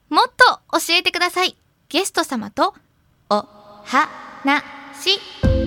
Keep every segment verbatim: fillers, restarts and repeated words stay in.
もっと教えてください。ゲスト様とおはなし。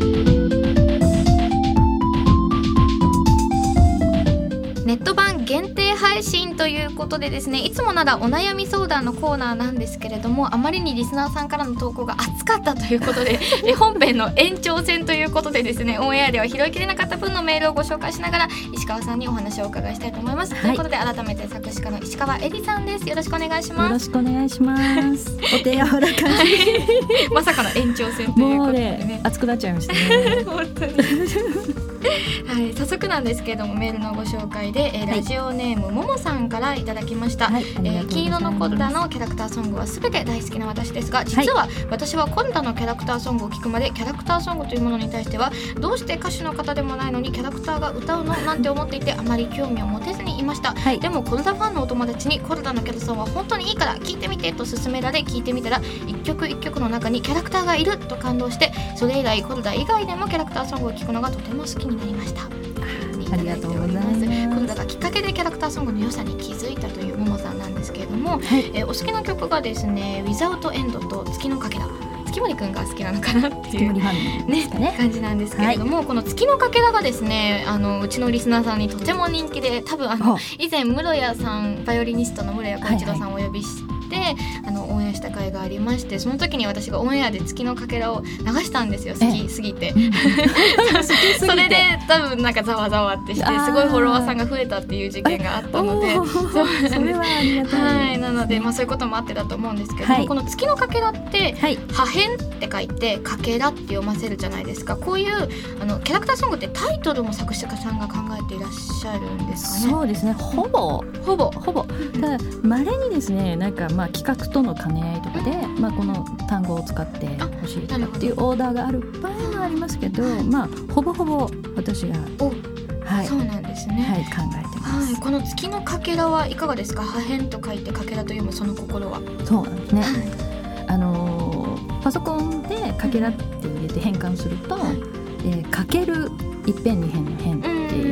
ネット版限定配信ということでですね、いつもならお悩み相談のコーナーなんですけれども、あまりにリスナーさんからの投稿が熱かったということでえ本編の延長戦ということでですね、オンエアでは拾いきれなかった分のメールをご紹介しながら石川さんにお話をお伺いしたいと思います、はい、ということで改めて作詞家の石川えりさんです。よろしくお願いします。 よろしくお願いしますお手柔らかにまさかの延長戦ということでね、もうね熱くなっちゃいましたね本当にはい、早速なんですけれどもメールのご紹介で、えーはい、ラジオネームももさんからいただきました、はい、えー、黄色のコルダのキャラクターソングはすべて大好きな私ですが、実は私はコルダのキャラクターソングを聞くまでキャラクターソングというものに対してはどうして歌手の方でもないのにキャラクターが歌うのなんて思っていてあまり興味を持てずにいました、はい、でもコルダファンのお友達にコルダのキャラソンは本当にいいから聞いてみてと勧められ聞いてみたら一曲一曲の中にキャラクターがいると感動して、それ以来コルダ以外でもキャラクターソングを聞くのがとても好きになりました。 ありがとうございます。 コルダがきっかけでキャラクターソングの良さに気づいたというももさんなんですけれども、はい、えー、お好きな曲がですね Without End と月のかけら、月森くんが好きなのかなっていう、ねね、感じなんですけれども、はい、この月のかけらがですね、あのうちのリスナーさんにとても人気で、多分あの以前室谷さん、バイオリニストの室谷浩一郎さんをお呼びして、はいはい、あのオンエアした回がありまして、その時に私がオンエアで月のかけらを流したんですよ、好きすぎてそれで多分なんかざわざわってしてすごいフォロワーさんが増えたっていう事件があったので、そうそれはありがたい、 はい、なので、まあ、そういうこともあってだと思うんですけども、はい、この月のかけらって、はい、破片って書いてかけらって読ませるじゃないですか。こういうあのキャラクターソングってタイトルも作詞家さんが考えていらっしゃるんですかね。 そうですね、ほぼほぼほぼただ稀にですね、なんかまあ企画との兼ね合いとかで、まあ、この単語を使ってほしいとかっていうオーダーがある場合もありますけど、まあ、ほぼほぼ私が、 はい、そうなんですね、 はい、考えてます、 はい、この月のかけらはいかがですか。破片と書いてかけらというその心は。 そうなんですね、はい、あのー、パソコンでかけらって入れて変換すると、はい、えー、かける一辺二辺の辺っていう、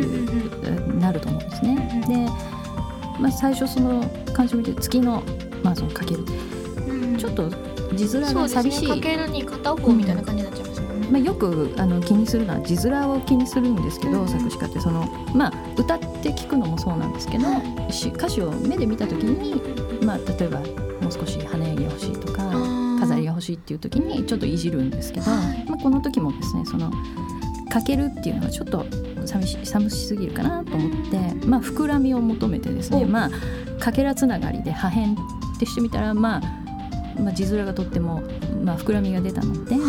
うん、なると思うんですね、うん、で、まあ、最初その漢字を見て月の、まあ、そのかける、うん、ちょっと字面が寂しい、 そうですね、かけるに片方みたいな感じになっちゃいますもんね、 うん、まあ、よくあの気にするのは字面を気にするんですけど、うん、作詞家ってその、まあ、歌って聞くのもそうなんですけど、歌詞を目で見た時に、まあ、例えばもう少し華やぎが欲しいとか飾りが欲しいっていう時にちょっといじるんですけど、はい、まあ、この時もですね、そのかけるっていうのはちょっと寂し、寂しすぎるかなと思って、まあ、膨らみを求めてですね、まあ、かけらつながりで破片ってしてみたら、まあまあ、字面がとっても、まあ、膨らみが出たので、はい、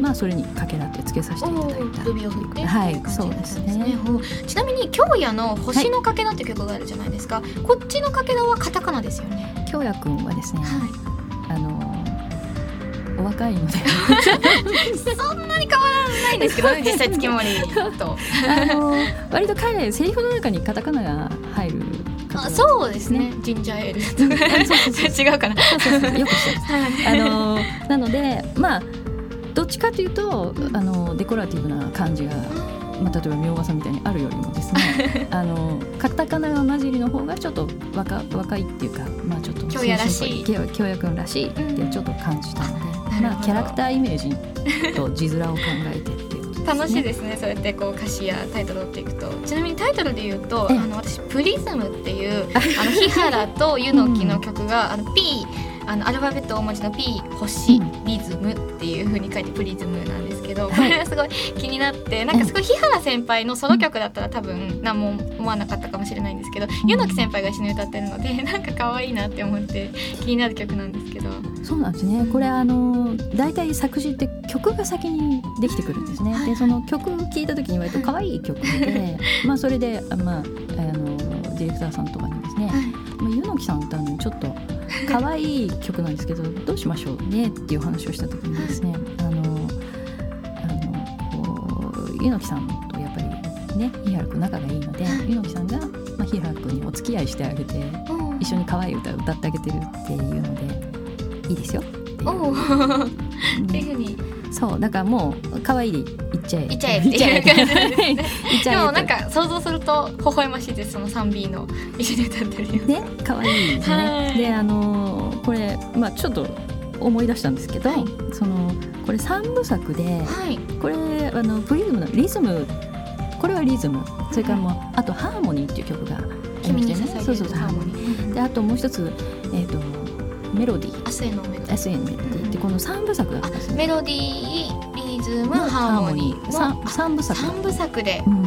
まあ、それにかけらってつけさせていただいた。 首を振って、 はい、そうですね。 ちなみに京也の星のかけらって曲があるじゃないですか、はい、こっちのかけらはカタカナですよね。 京也くんはですね、はい、あのお若いのでそんなに変わらないんですけどね実際月森とあの割と彼セリフの中にカタカナが入る。 あ、そうですね、ジンジャーエールとかそうそうそう違うかなそうそうそうよくしてます、はい、あのなので、まあ、どっちかというとあのデコラティブな感じが、まあ、例えば明和さんみたいにあるよりもですねあのカタカナが混じりの方がちょっと 若, 若いっていうか、まあ、ちょっと京也らしい、 京也くんらしいってちょっと感じたので、うん、まあ、キャラクターイメージと字面を考えてっていうことですね。 楽しいですね、そうやってこう歌詞やタイトルを追っていくと。ちなみにタイトルで言うと、あの私プリズムっていうあの日原と柚木の曲が、うん、あの P あのアルファベット大文字の P 星リズムっていう風に書いてプリズムなんですけど、これがすごい気になって、なんかすごい日原先輩のソロ曲だったら多分何も思わなかったかもしれないんですけど、柚木先輩が一緒に歌ってるのでなんか可愛いなって思って気になる曲なんですけど。 そうなんですね、これあのだいたい作詞って曲が先にできてくるんですね、はい、でその曲聴いた時に割と可愛い曲でまあそれで、まあ、あのディレクターさんとかにですね、はい、まあ、柚木さん歌うのにちょっと可愛い曲なんですけどどうしましょうねっていう話をした時にですね、あのあのこう柚木さんとやっぱりね日原くん仲がいいので、柚木さんが、まあ、日原くんにお付き合いしてあげて一緒に可愛い歌を歌ってあげてるっていうのでいいですよっていう、 おーっていうふうに、 そうだからもう可愛いで言っちゃえ言っちゃえっていう感じですねでもなんか想像すると微笑ましいです、その スリービー の一緒に歌ってるよね、可愛いですね、はい、であのあ、ちょっと思い出したんですけど、はい、そのこれさんぶさくで、はい、これあのプリズムのリズム、これはリズム、それからもう、はい、あとハーモニーっていう曲がありましたよね。そうそうそう、ハーモニーで、あともう一つ、えー、とメロディー、 アスエのメロディー、 アスエのメロディーってこのさんぶさくだったんですね。 メロディー、リズム、ハーモニーのさんぶさく、 さんぶさくで、 うん、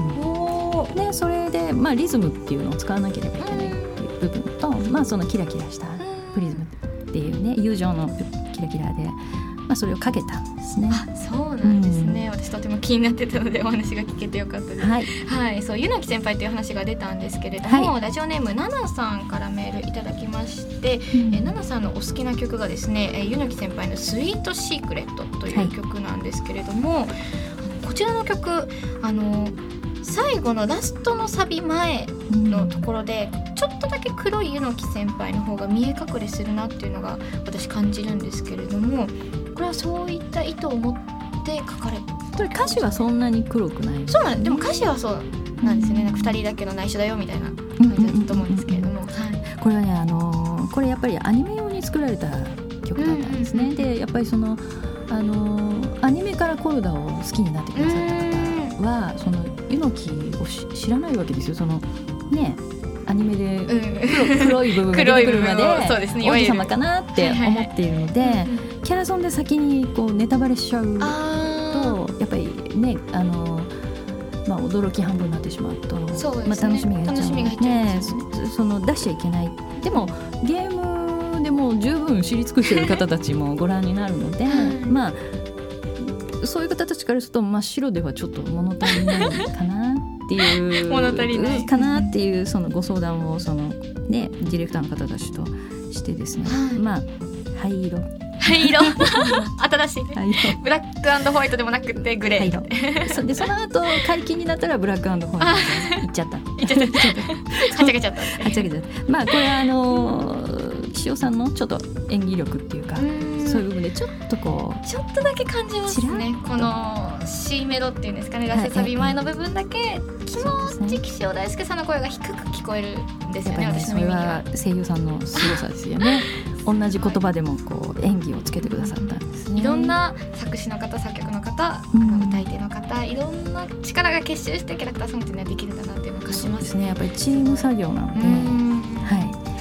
でそれで、まあ、リズムっていうのを使わなければいけないっていう部分と、まあ、そのキラキラしたプリズムっていうね、友情のキラキラで、まあ、それをかけたんですね。 あ、そうなんですね、うん、私とても気になってたのでお話が聞けてよかったです。はい、はい、そう、柚木先輩という話が出たんですけれども、はい、ラジオネームナナさんからメールいただきまして、うん、えナナさんのお好きな曲がですね、柚木先輩のスイートシークレットという曲なんですけれども、はい、こちらの曲、あの最後のラストのサビ前のところで、うん、ちょっとだけ黒い柚木先輩の方が見え隠れするなっていうのが私感じるんですけれども、これはそういった意図を持って書かれた。 歌詞はそんなに黒くない、ね、 そうなんでも歌詞はそうなんですよね。なんかふたりだけの内緒だよみたいな感じだったと思うんですけれども、はい、 これはね、あのー、これやっぱりアニメ用に作られた曲だったんですね、うんうんうん、でやっぱりその、あのー、アニメからコルダを好きになってくださった方は、その柚木を知らないわけですよ。そのね、アニメで 黒, 黒い部分が出てくるまで王子様かなって思っているので、キャラソンで先にこうネタバレしちゃうとやっぱりね、あの、まあ、驚き半分になってしまうと、 そうですね、 まあ、楽しみが減っちゃうので、ね、その出しちゃいけない。でもゲームでも十分知り尽くしている方たちもご覧になるので、まあそういう方たちからすると真っ白ではちょっと物足りないかなっていう物足りないかなっていうそのご相談をその、ね、ディレクターの方たちとしてですね、はい、まあ灰色灰色新しいね、ブラック&ホワイトでもなくてグレー色そ, でその後解禁になったらブラック&ホワイトいっちゃったいっちゃったはちゃけちゃったはちゃけちゃったまあこれはあの岸尾さんのちょっと演技力っていうか、うそういう部分でちょっとこうちょっとだけ感じますね。この C メロっていうんですかね、ラストサビ前の部分だけ気持ち岸尾大輔さんの声が低く聞こえるんですよね。 やっぱりね、 私の耳にはそれは声優さんの凄さですよね同じ言葉でもこう演技をつけてくださったんですね。 いろんな作詞の方、作曲の方、うん、歌い手の方、いろんな力が結集してキャラクターソングっていうのはできるんだなっていうのを感じますね。 そうですね、やっぱりチーム作業なので、はい、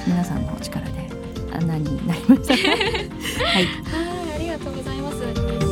皆さんのお力であんなになりましたはい、 はい、ありがとうございます。